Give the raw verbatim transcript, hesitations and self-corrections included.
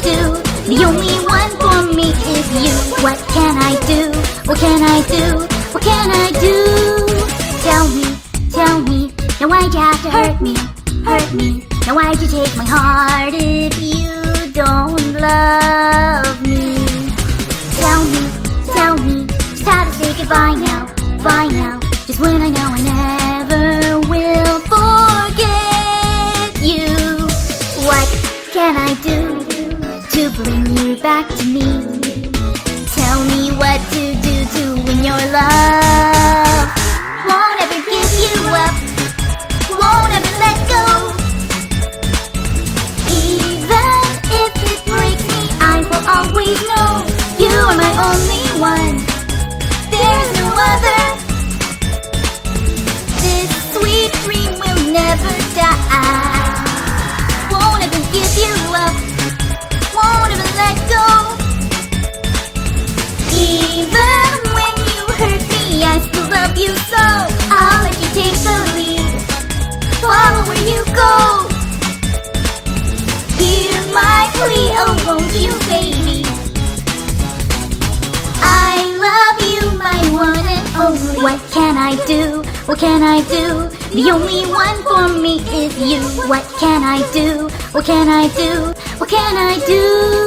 do? The only one for me is you. What can I do? What can I do? What can I do? Tell me, tell me, now why'd you have to hurt me, hurt me? Now why'd you take my heart if you don't love me? Tell me, tell me, just how to say goodbye now, bye now. Just when I know I never will forget you. What can I do to bring you back to me? Tell me what to do to win your love. Won't ever give you up, won't ever let go. Even if it breaks me, I will always know you are my only one. There's no other. This sweet dream will never die. Won't ever give you up, won't ever let go. Even when you hurt me, I still love you so. I'll let you take the lead, follow where you go. Hear my plea, oh won't you baby? I love you, my one and only. What can I do? What can I do? The only one for me is you. What can I do? What can I do? What can I do?